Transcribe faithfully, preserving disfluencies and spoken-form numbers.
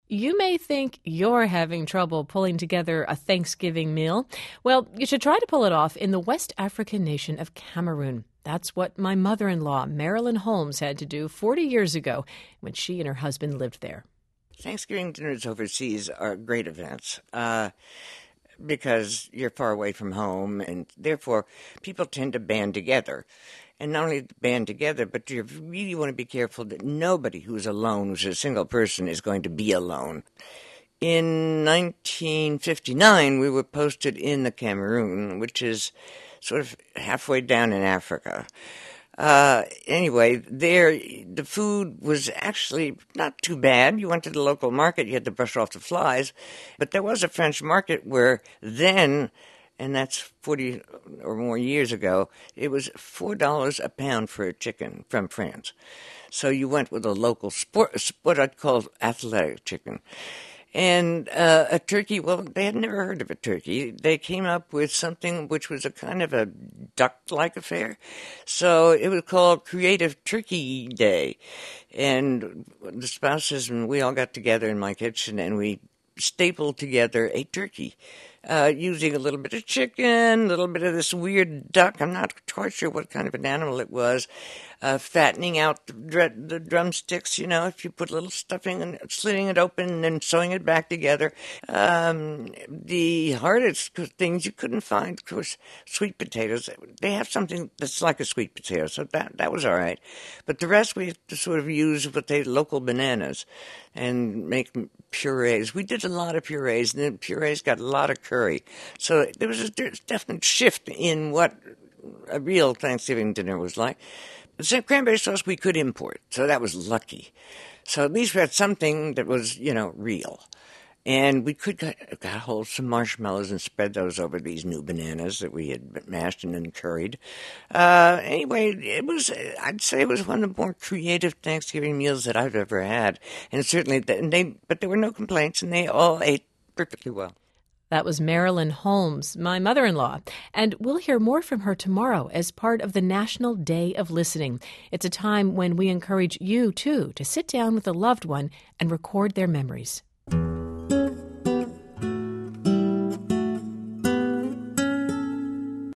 You may think you're having trouble pulling together a Thanksgiving meal. Well, you should try to pull it off in the West African nation of Cameroon. That's what my mother-in-law, Marilyn Holmes, had to do forty years ago when she and her husband lived there. Thanksgiving dinners overseas are great events uh, because you're far away from home, and therefore people tend to band together. And not only band together, but you really want to be careful that nobody who's alone, who's a single person, is going to be alone. In nineteen fifty-nine, we were posted in the Cameroon, which is sort of halfway down in Africa. Uh, anyway, there, the food was actually not too bad. You went to the local market, you had to brush off the flies. But there was a French market where then, and that's forty or more years ago, it was four dollars a pound for a chicken from France. So you went with a local sport, what I'd call athletic chicken. And uh, a turkey, well, they had never heard of a turkey. They came up with something which was a kind of a duck-like affair. So it was called Creative Turkey Day. And the spouses and we all got together in my kitchen and we stapled together a turkey. Uh, using a little bit of chicken, a little bit of this weird duck. I'm not quite sure what kind of an animal it was. Uh, fattening out the, dr- the drumsticks, you know, if you put a little stuffing and slitting it open and then sewing it back together. Um, the hardest things you couldn't find, of course, sweet potatoes. They have something that's like a sweet potato, so that that was all right. But the rest we had to sort of use what they local bananas and make purees. We did a lot of purees, and then purees got a lot of curry. So there was a definite shift in what a real Thanksgiving dinner was like. The cranberry sauce we could import, so that was lucky. So at least we had something that was, you know, real. And we could get, got hold of some marshmallows and spread those over these new bananas that we had mashed and then curried. Uh, anyway, it was, I'd say it was one of the more creative Thanksgiving meals that I've ever had. And certainly, they, but there were no complaints, and they all ate perfectly well. That was Marilyn Holmes, my mother-in-law, and we'll hear more from her tomorrow as part of the National Day of Listening. It's a time when we encourage you, too, to sit down with a loved one and record their memories.